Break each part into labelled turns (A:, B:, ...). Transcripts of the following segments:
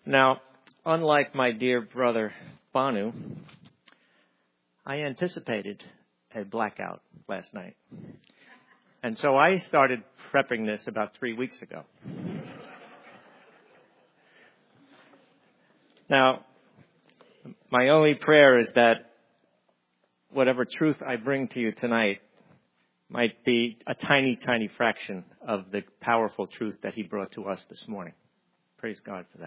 A: Now, unlike my dear brother Banu, I anticipated a blackout last night. And so I started prepping this about 3 weeks ago. Now, my only prayer is that whatever truth I bring to you tonight might be a tiny, tiny fraction of the powerful truth that he brought to us this morning. Praise God for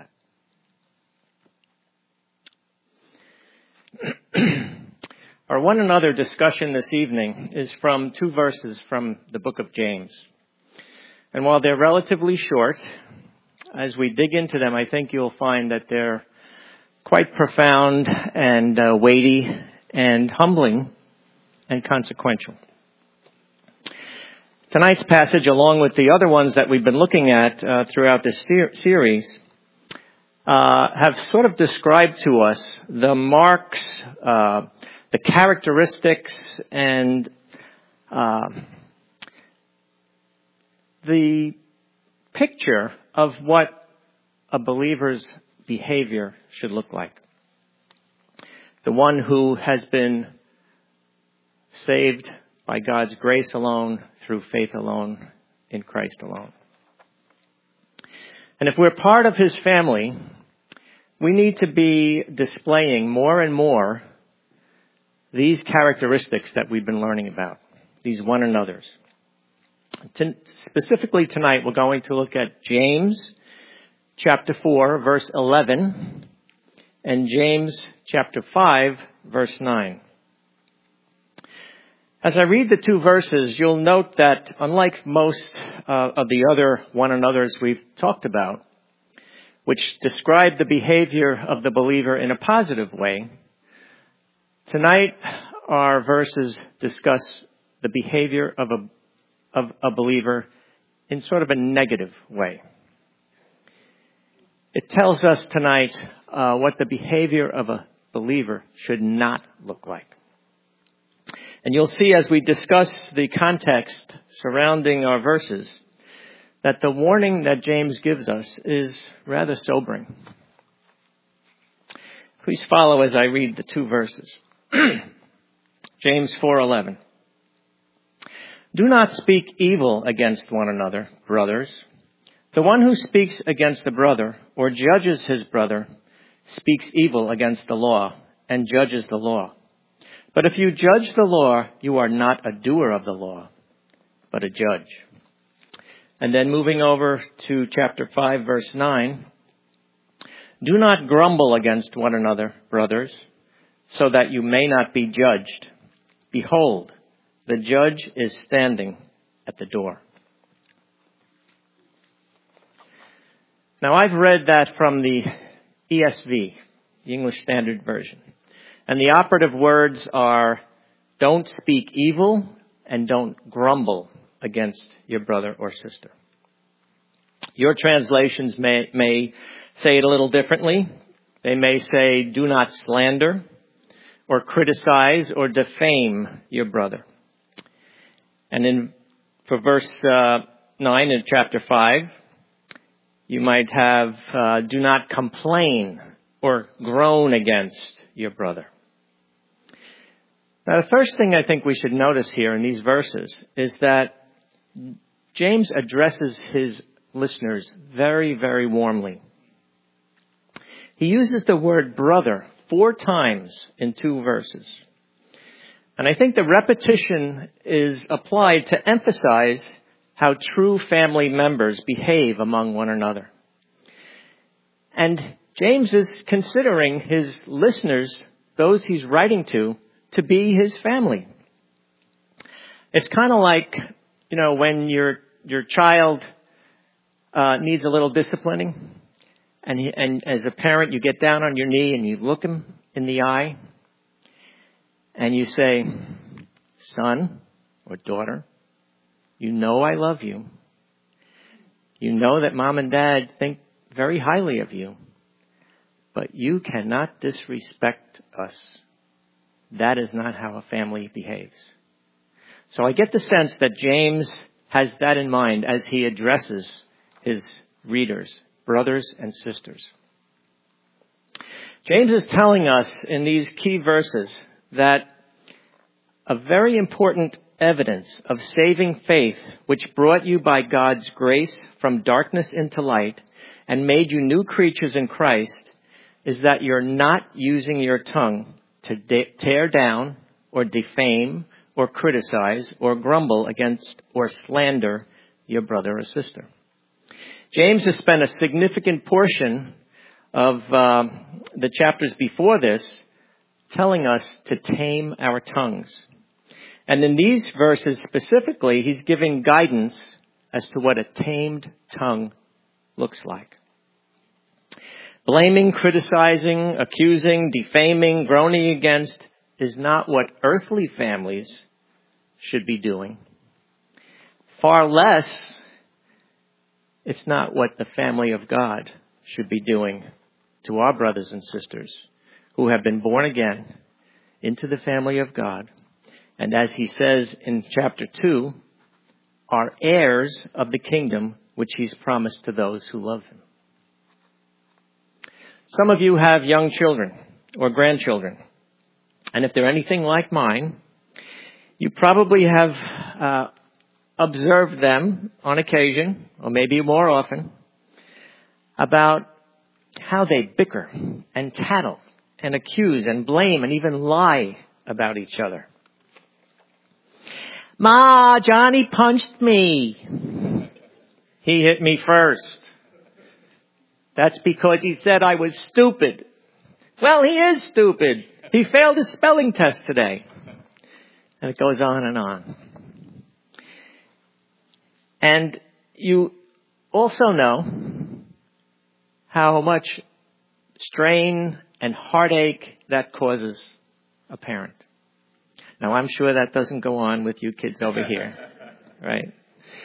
A: that. Our one another discussion this evening is from 2 verses from the book of James. And while they're relatively short, as we dig into them, I think you'll find that they're quite profound and weighty and humbling and consequential. Tonight's passage, along with the other ones that we've been looking at throughout this series, have sort of described to us the marks, the characteristics, and the picture of what a believer's behavior should look like. The one who has been saved by God's grace alone, through faith alone, in Christ alone. And if we're part of his family, we need to be displaying more and more these characteristics that we've been learning about, these one another's. Specifically tonight, we're going to look at James chapter 4, verse 11, and James chapter 5, verse 9. As I read the 2 verses, you'll note that unlike most of the other one another's we've talked about, which describe the behavior of the believer in a positive way, tonight our verses discuss the behavior of a believer in sort of a negative way. It tells us tonight what the behavior of a believer should not look like. And you'll see as we discuss the context surrounding our verses that the warning that James gives us is rather sobering. Please follow as I read the 2 verses. James 4:11. Do not speak evil against one another, brothers. The one who speaks against a brother or judges his brother speaks evil against the law and judges the law. But if you judge the law, you are not a doer of the law, but a judge. And then moving over to chapter 5, verse 9. Do not grumble against one another, brothers, so that you may not be judged. Behold, the judge is standing at the door. Now, I've read that from the ESV, the English Standard Version. And the operative words are, don't speak evil and don't grumble against your brother or sister. Your translations may say it a little differently. They may say, do not slander or criticize or defame your brother. And for verse 9 in chapter 5, you might have, do not complain or groan against your brother. Now, the first thing I think we should notice here in these verses is that James addresses his listeners very, very warmly. He uses the word brother 4 times in 2 verses. And I think the repetition is applied to emphasize how true family members behave among one another. And James is considering his listeners, those he's writing to be his family. It's kind of like, when your child needs a little disciplining, and as a parent, you get down on your knee and you look him in the eye, and you say, son or daughter, you know I love you. You know that mom and dad think very highly of you, but you cannot disrespect us. That is not how a family behaves. So I get the sense that James has that in mind as he addresses his readers, brothers and sisters. James is telling us in these key verses that a very important evidence of saving faith, which brought you by God's grace from darkness into light and made you new creatures in Christ, is that you're not using your tongue to tear down or defame or criticize or grumble against or slander your brother or sister. James has spent a significant portion of the chapters before this telling us to tame our tongues. And in these verses specifically, he's giving guidance as to what a tamed tongue looks like. Blaming, criticizing, accusing, defaming, groaning against is not what earthly families should be doing. Far less, it's not what the family of God should be doing to our brothers and sisters who have been born again into the family of God. And as he says in chapter 2, are heirs of the kingdom which he's promised to those who love him. Some of you have young children or grandchildren. And if they're anything like mine, you probably have observed them on occasion, or maybe more often, about how they bicker and tattle and accuse and blame and even lie about each other. Ma, Johnny punched me. He hit me first. That's because he said I was stupid. Well, he is stupid. He failed his spelling test today. And it goes on and on. And you also know how much strain and heartache that causes a parent. Now, I'm sure that doesn't go on with you kids over here, right?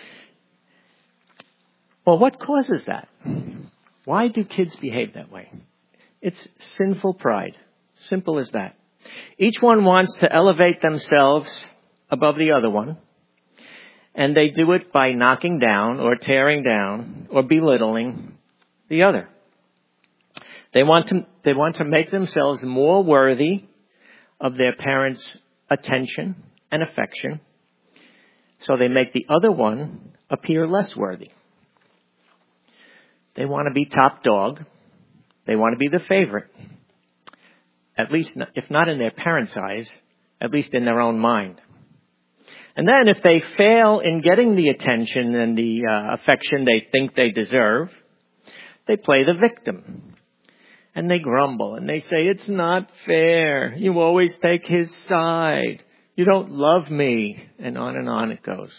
A: Well, what causes that? Why do kids behave that way? It's sinful pride. Simple as that. Each one wants to elevate themselves above the other one, and they do it by knocking down or tearing down or belittling the other. They want to make themselves more worthy of their parents' attention and affection, so they make the other one appear less worthy. They want to be top dog. They want to be the favorite. At least, if not in their parents' eyes, at least in their own mind. And then if they fail in getting the attention and the affection they think they deserve, they play the victim. And they grumble and they say, it's not fair. You always take his side. You don't love me. And on it goes.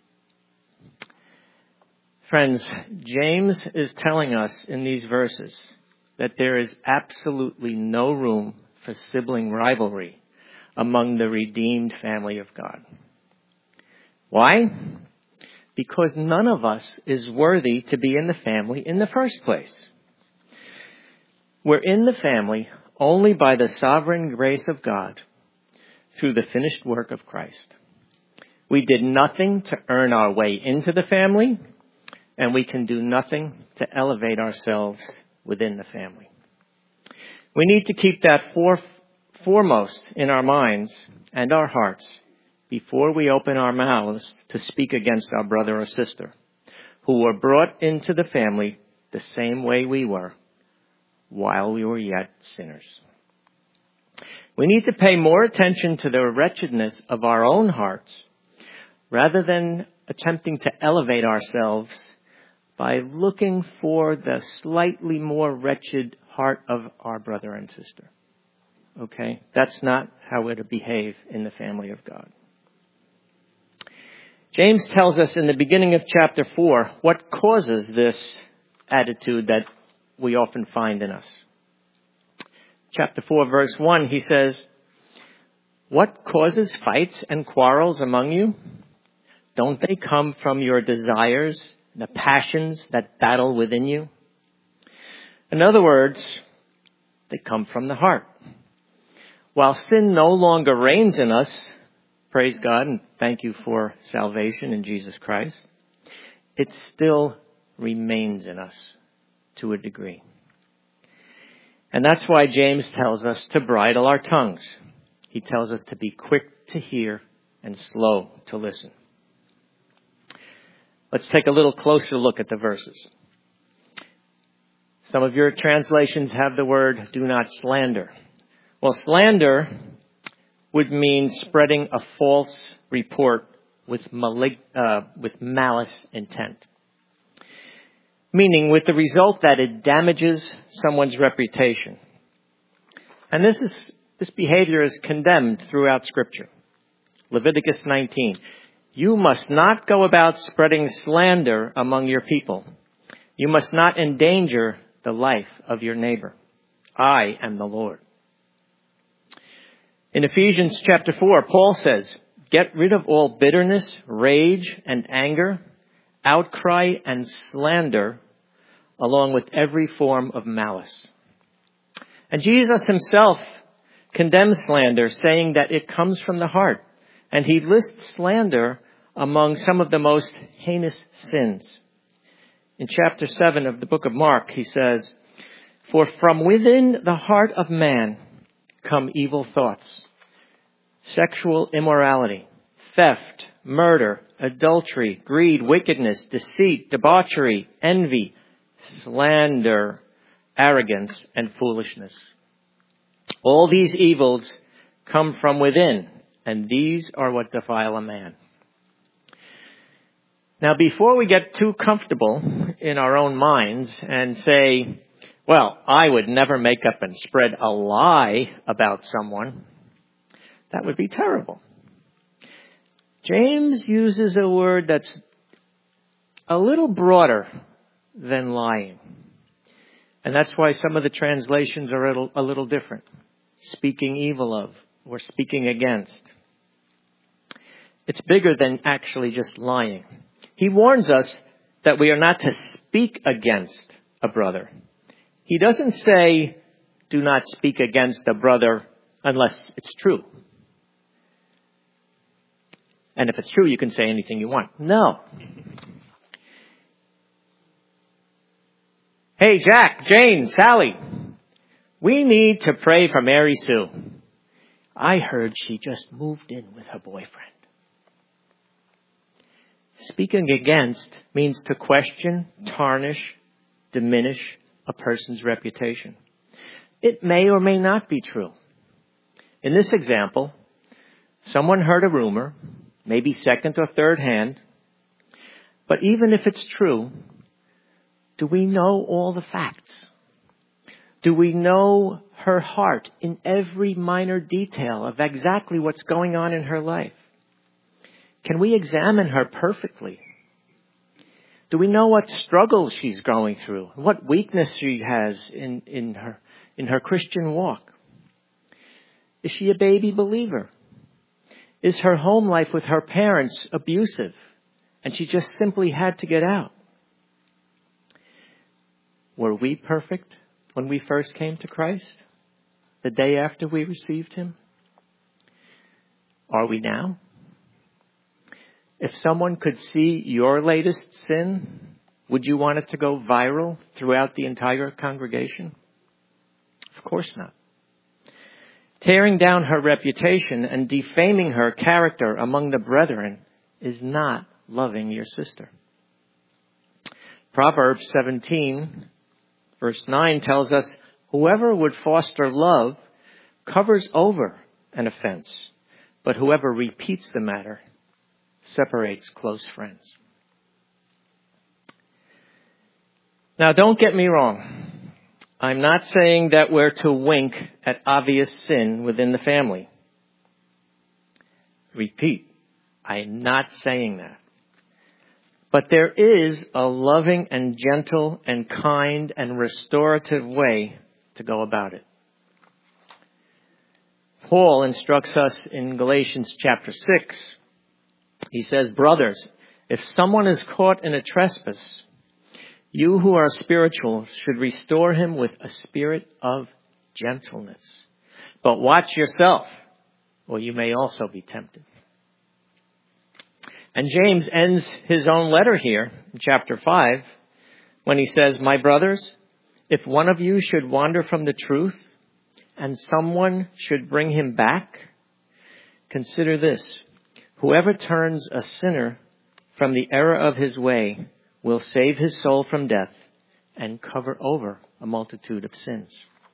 A: Friends, James is telling us in these verses that there is absolutely no room for sibling rivalry among the redeemed family of God. Why? Because none of us is worthy to be in the family in the first place. We're in the family only by the sovereign grace of God through the finished work of Christ. We did nothing to earn our way into the family, and we can do nothing to elevate ourselves within the family. We need to keep that foremost in our minds and our hearts before we open our mouths to speak against our brother or sister who were brought into the family the same way we were while we were yet sinners. We need to pay more attention to the wretchedness of our own hearts rather than attempting to elevate ourselves by looking for the slightly more wretched heart of our brother and sister. Okay? That's not how we're to behave in the family of God. James tells us in the beginning of chapter 4 what causes this attitude that we often find in us. Chapter 4, verse 1, he says, what causes fights and quarrels among you? Don't they come from your desires, the passions that battle within you? In other words, they come from the heart. While sin no longer reigns in us, praise God and thank you for salvation in Jesus Christ, it still remains in us to a degree. And that's why James tells us to bridle our tongues. He tells us to be quick to hear and slow to listen. Let's take a little closer look at the verses. Some of your translations have the word do not slander. Well, slander would mean spreading a false report with malice intent. Meaning with the result that it damages someone's reputation. And this behavior is condemned throughout Scripture. Leviticus 19. You must not go about spreading slander among your people. You must not endanger the life of your neighbor. I am the Lord. In Ephesians chapter 4, Paul says, get rid of all bitterness, rage, and anger, outcry, and slander, along with every form of malice. And Jesus himself condemns slander, saying that it comes from the heart. And he lists slander among some of the most heinous sins. In chapter 7 of the book of Mark, he says, for from within the heart of man come evil thoughts, sexual immorality, theft, murder, adultery, greed, wickedness, deceit, debauchery, envy, slander, arrogance, and foolishness. All these evils come from within, and these are what defile a man. Now, before we get too comfortable in our own minds and say, well, I would never make up and spread a lie about someone, that would be terrible. James uses a word that's a little broader than lying. And that's why some of the translations are a little different. Speaking evil of or speaking against. It's bigger than actually just lying. He warns us that we are not to speak against a brother. He doesn't say, do not speak against a brother unless it's true. And if it's true, you can say anything you want. No. Hey, Jack, Jane, Sally, we need to pray for Mary Sue. I heard she just moved in with her boyfriend. Speaking against means to question, tarnish, diminish a person's reputation. It may or may not be true. In this example, someone heard a rumor, maybe second or third hand, but even if it's true, do we know all the facts? Do we know her heart in every minor detail of exactly what's going on in her life? Can we examine her perfectly? Do we know what struggles she's going through? What weakness she has in her Christian walk? Is she a baby believer? Is her home life with her parents abusive and she just simply had to get out? Were we perfect when we first came to Christ? The day after we received him? Are we now? If someone could see your latest sin, would you want it to go viral throughout the entire congregation? Of course not. Tearing down her reputation and defaming her character among the brethren is not loving your sister. Proverbs 17, verse 9 tells us, whoever would foster love covers over an offense, but whoever repeats the matter separates close friends. Now, don't get me wrong. I'm not saying that we're to wink at obvious sin within the family. Repeat, I'm not saying that. But there is a loving and gentle and kind and restorative way to go about it. Paul instructs us in Galatians chapter 6. He says, brothers, if someone is caught in a trespass, you who are spiritual should restore him with a spirit of gentleness. But watch yourself, or you may also be tempted. And James ends his own letter here in chapter 5 when he says, my brothers, If one of you should wander from the truth and someone should bring him back, consider this. Whoever turns a sinner from the error of his way will save his soul from death and cover over a multitude of sins.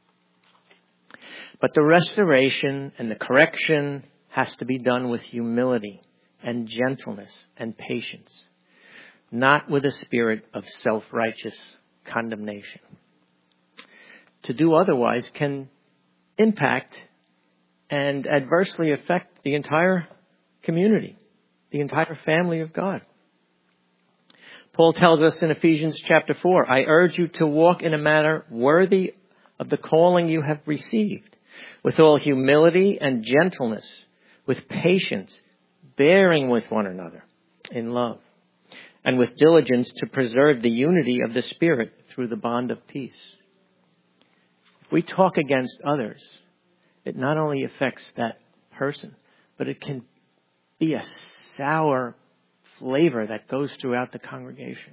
A: But the restoration and the correction has to be done with humility and gentleness and patience, not with a spirit of self-righteous condemnation. To do otherwise can impact and adversely affect the entire community, the entire family of God. Paul tells us in Ephesians chapter 4, I urge you to walk in a manner worthy of the calling you have received, with all humility and gentleness, with patience, bearing with one another in love, and with diligence to preserve the unity of the Spirit through the bond of peace. If we talk against others, it not only affects that person, but it can be a sour flavor that goes throughout the congregation.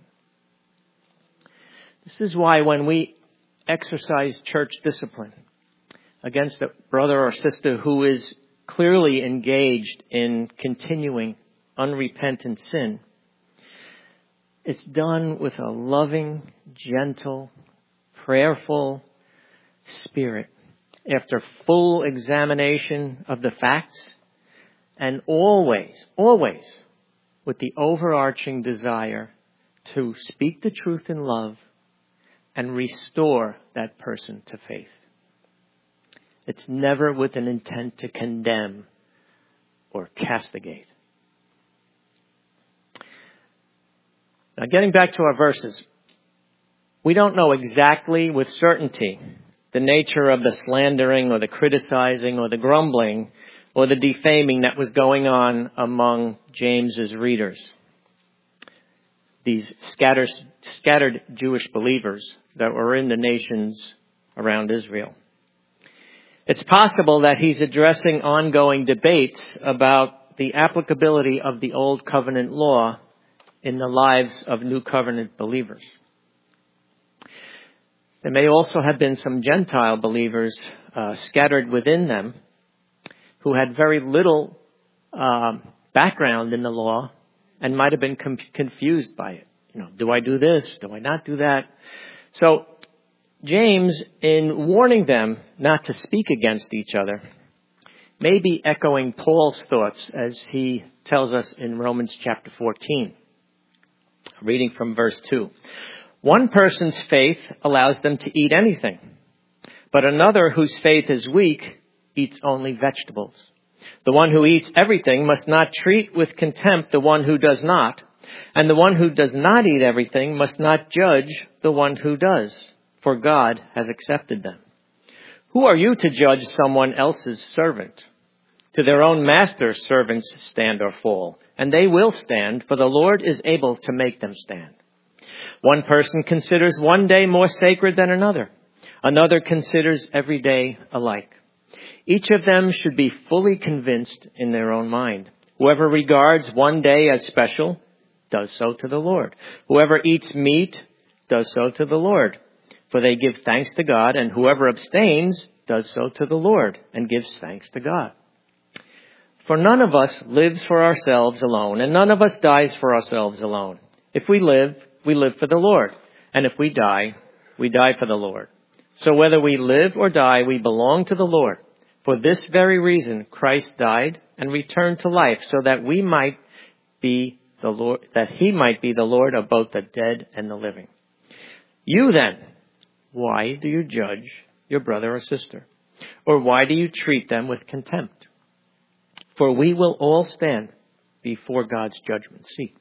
A: This is why when we exercise church discipline against a brother or sister who is clearly engaged in continuing unrepentant sin, it's done with a loving, gentle, prayerful spirit after full examination of the facts, and always with the overarching desire to speak the truth in love and restore that person to faith. It's never with an intent to condemn or castigate. Now, getting back to our verses, we don't know exactly with certainty the nature of the slandering or the criticizing or the grumbling or the defaming that was going on among James's readers, these scattered Jewish believers that were in the nations around Israel. It's possible that he's addressing ongoing debates about the applicability of the Old Covenant law in the lives of New Covenant believers. There may also have been some Gentile believers scattered within them who had very little background in the law and might have been confused by it. Do I do this? Do I not do that? So James, in warning them not to speak against each other, may be echoing Paul's thoughts as he tells us in Romans chapter 14, reading from verse 2. One person's faith allows them to eat anything, but another whose faith is weak eats only vegetables. The one who eats everything must not treat with contempt the one who does not, and the one who does not eat everything must not judge the one who does, for God has accepted them. Who are you to judge someone else's servant? To their own master's servants stand or fall, and they will stand, for the Lord is able to make them stand. One person considers one day more sacred than another. Another considers every day alike. Each of them should be fully convinced in their own mind. Whoever regards one day as special does so to the Lord. Whoever eats meat does so to the Lord, for they give thanks to God, and whoever abstains does so to the Lord and gives thanks to God. For none of us lives for ourselves alone, and none of us dies for ourselves alone. If we live for the Lord, and if we die for the Lord. So whether we live or die, we belong to the Lord. For this very reason, Christ died and returned to life, so that he might be the Lord of both the dead and the living. You then, why do you judge your brother or sister? Or why do you treat them with contempt? For we will all stand before God's judgment seat.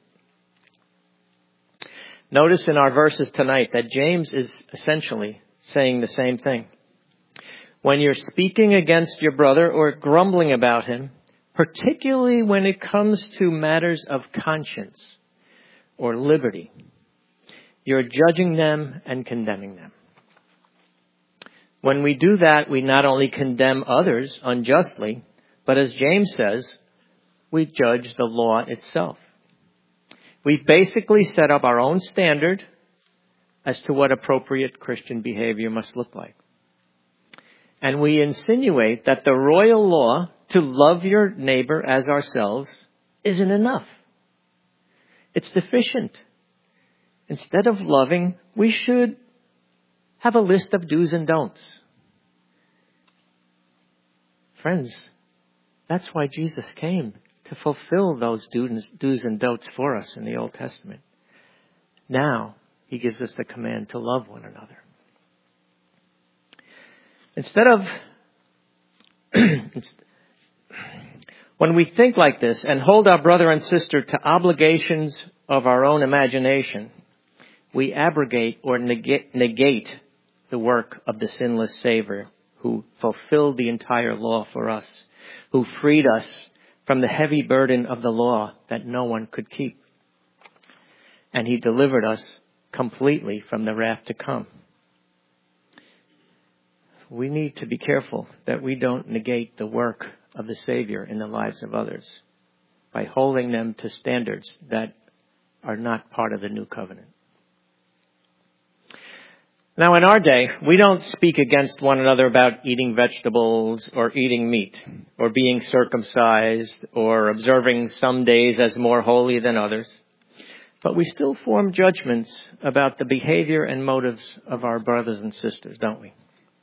A: Notice in our verses tonight that James is essentially saying the same thing. When you're speaking against your brother or grumbling about him, particularly when it comes to matters of conscience or liberty, you're judging them and condemning them. When we do that, we not only condemn others unjustly, but as James says, we judge the law itself. We've basically set up our own standard as to what appropriate Christian behavior must look like. And we insinuate that the royal law to love your neighbor as ourselves isn't enough. It's deficient. Instead of loving, we should have a list of do's and don'ts. Friends, that's why Jesus came, to fulfill those do's and don'ts for us in the Old Testament. Now, he gives us the command to love one another. Instead of, when we think like this and hold our brother and sister to obligations of our own imagination, we abrogate or negate the work of the sinless Savior who fulfilled the entire law for us, who freed us from the heavy burden of the law that no one could keep. And he delivered us completely from the wrath to come. We need to be careful that we don't negate the work of the Savior in the lives of others by holding them to standards that are not part of the new covenant. Now, in our day, we don't speak against one another about eating vegetables or eating meat or being circumcised or observing some days as more holy than others. But we still form judgments about the behavior and motives of our brothers and sisters, don't we?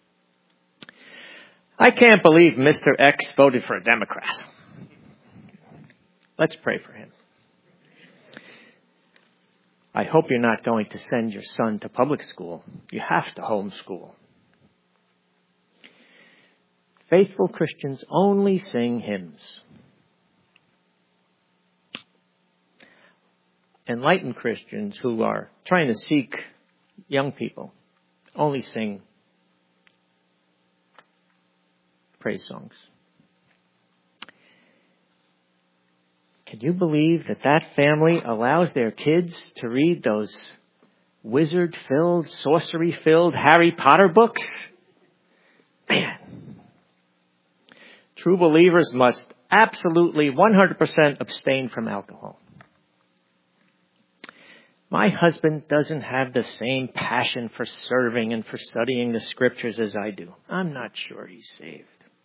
A: I can't believe Mr. X voted for a Democrat. Let's pray for him. I hope you're not going to send your son to public school. You have to homeschool. Faithful Christians only sing hymns. Enlightened Christians who are trying to seek young people only sing praise songs. Can you believe that family allows their kids to read those wizard-filled, sorcery-filled Harry Potter books? Man. True believers must absolutely 100% abstain from alcohol. My husband doesn't have the same passion for serving and for studying the scriptures as I do. I'm not sure he's saved.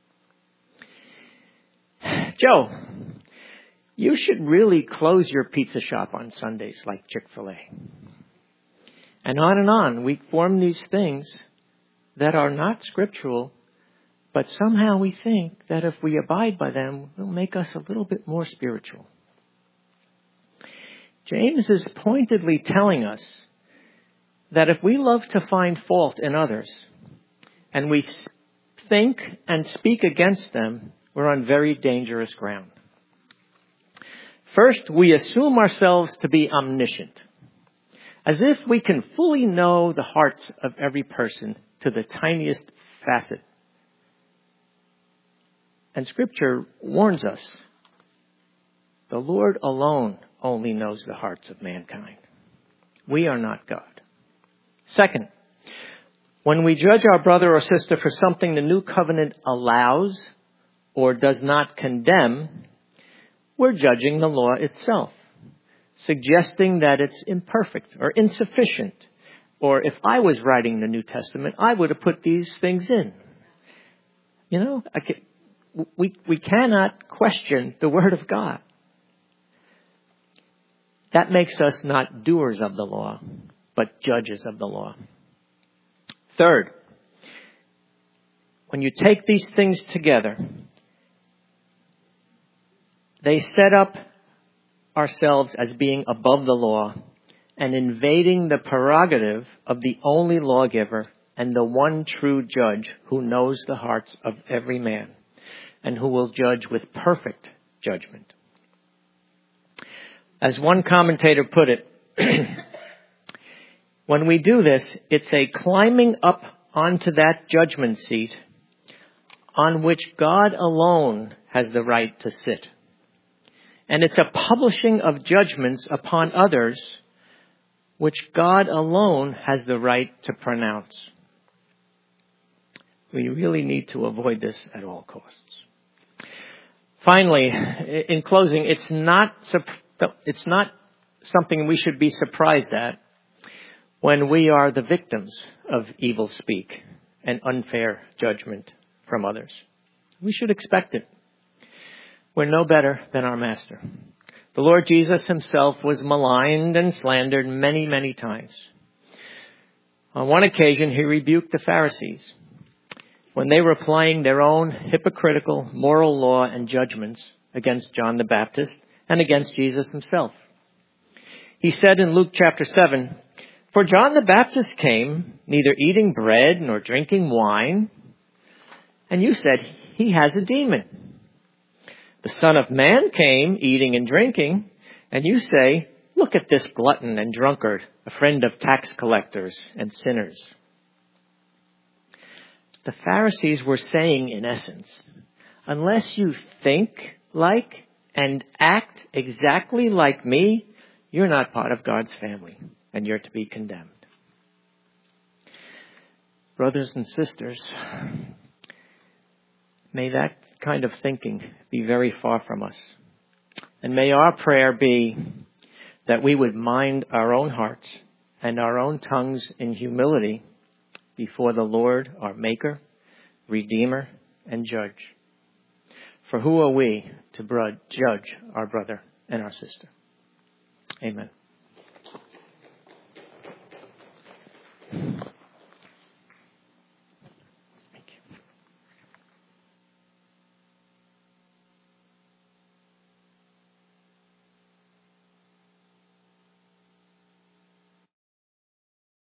A: Joe, you should really close your pizza shop on Sundays like Chick-fil-A. And on we form these things that are not scriptural, but somehow we think that if we abide by them, it'll make us a little bit more spiritual. James is pointedly telling us that if we love to find fault in others and we think and speak against them, we're on very dangerous ground. First, we assume ourselves to be omniscient, as if we can fully know the hearts of every person to the tiniest facet. And Scripture warns us, the Lord alone only knows the hearts of mankind. We are not God. Second, when we judge our brother or sister for something the new covenant allows or does not condemn, we're judging the law itself, suggesting that it's imperfect or insufficient. Or if I was writing the New Testament, I would have put these things in. You know, we cannot question the Word of God. That makes us not doers of the law, but judges of the law. Third, when you take these things together, they set up ourselves as being above the law and invading the prerogative of the only lawgiver and the one true judge who knows the hearts of every man and who will judge with perfect judgment. As one commentator put it, when we do this, it's a climbing up onto that judgment seat on which God alone has the right to sit. And it's a publishing of judgments upon others which God alone has the right to pronounce. We really need to avoid this at all costs. Finally, in closing, it's not something we should be surprised at when we are the victims of evil speak and unfair judgment from others. We should expect it. We're no better than our Master. The Lord Jesus himself was maligned and slandered many, many times. On one occasion, he rebuked the Pharisees when they were applying their own hypocritical moral law and judgments against John the Baptist and against Jesus himself. He said in Luke chapter 7, "For John the Baptist came, neither eating bread nor drinking wine, and you said, he has a demon. The Son of Man came, eating and drinking, and you say, look at this glutton and drunkard, a friend of tax collectors and sinners." The Pharisees were saying, in essence, unless you think like and act exactly like me, you're not part of God's family, and you're to be condemned. Brothers and sisters, may that kind of thinking be very far from us. And may our prayer be that we would mind our own hearts and our own tongues in humility before the Lord, our Maker, Redeemer, and Judge. For who are we to judge our brother and our sister? Amen.